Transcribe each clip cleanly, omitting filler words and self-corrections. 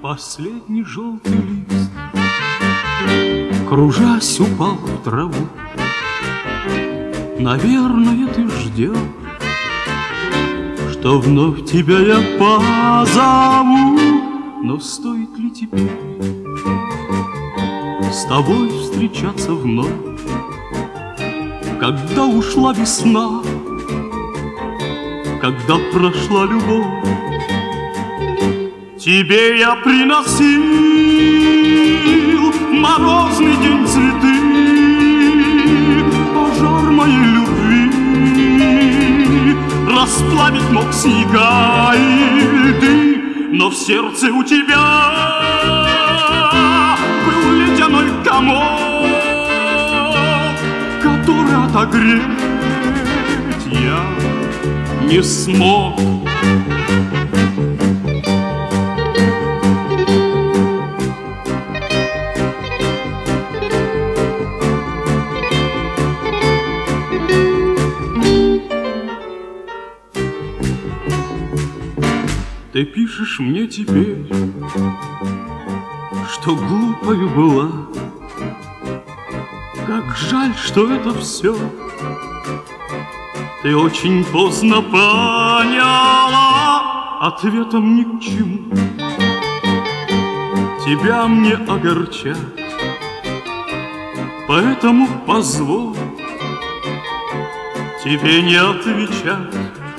Последний желтый лист, кружась, упал в траву. Наверное, ты ждешь, что вновь тебя я позову. Но стоит ли теперь с тобой встречаться вновь, когда ушла весна, когда прошла любовь? Тебе я приносил морозный день цветы, пожар моей любви расплавить мог снега и льды. Но в сердце у тебя был ледяной комок, который отогреть я не смог. Ты пишешь мне теперь, что глупою была. Как жаль, что это все ты очень поздно поняла. Ответом ни к чему тебя мне огорчать, поэтому позволь тебе не отвечать.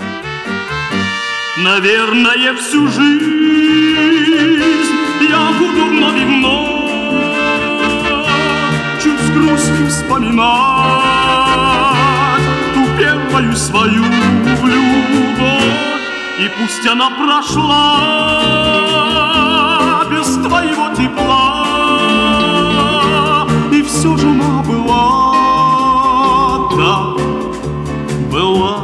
Наверное, всю жизнь я буду вновь и вновь чуть с грустью вспоминать ту первую свою любовь. И пусть она прошла без твоего тепла, и все же она была, да, была.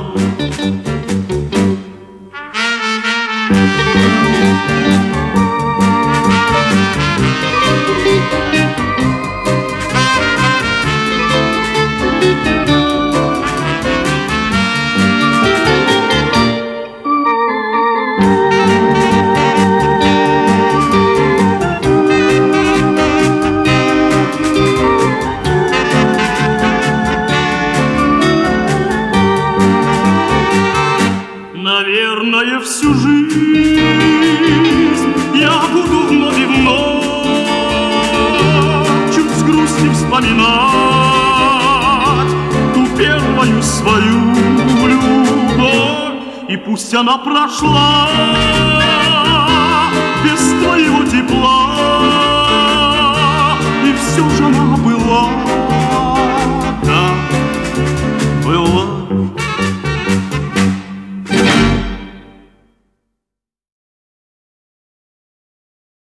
Наверное, всю жизнь я буду вновь и вновь чуть с грустью вспоминать ту первую свою любовь. И пусть она прошла без твоего тепла, и все же она